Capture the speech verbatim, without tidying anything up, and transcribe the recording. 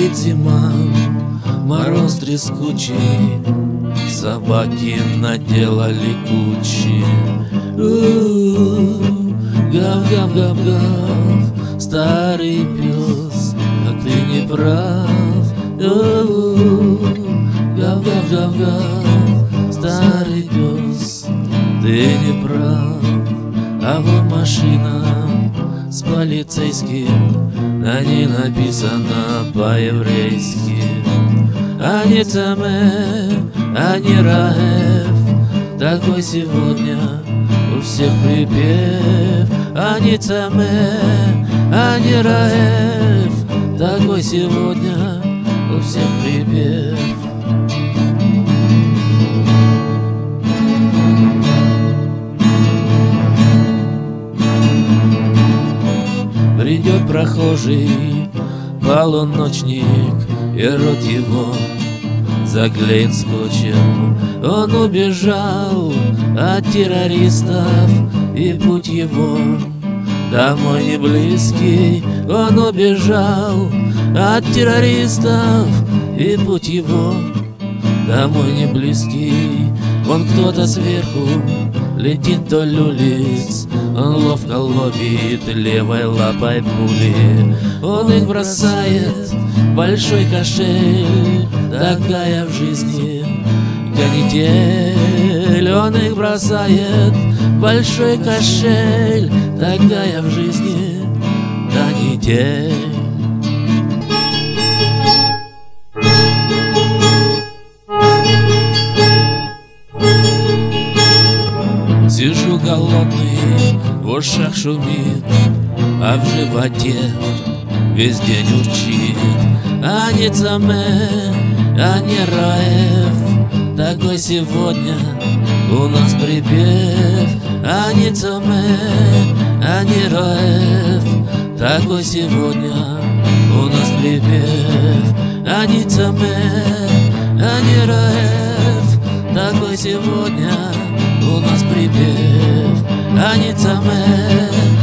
Стоит зима, мороз трескучий, собаки наделали кучи. У-у-у, гав-гав-гав-гав, старый пес, как ты не прав. У-у-у, гав-гав-гав-гав, старый пес, ты не прав. А вот машина с полицейским, на ней написано по-еврейски: Ани Цаме, Ани Раев. Такой сегодня у всех припев. Ани Цаме, Ани Раев. Такой сегодня у всех припев. Придет прохожий полуночник, и рот его заклеен скотчем. Он убежал от террористов, и путь его домой не близкий. Он убежал от террористов, и путь его домой не близкий. Вон кто-то сверху летит вдоль улиц, он ловко ловит левой лапой пули. Он их бросает в большой кошель, такая в жизни канитель. Он их бросает в большой кошель, такая в жизни канитель. Сижу голодный, в ушах шумит, а в животе весь день урчит. Ани Цаме, Ани Раев. Такой сегодня у нас припев. Ани Цаме, Ани Раев. Такой сегодня у нас припев. Ани Цаме, Ани Раев. Такой сегодня у нас припев. Ани Цаме,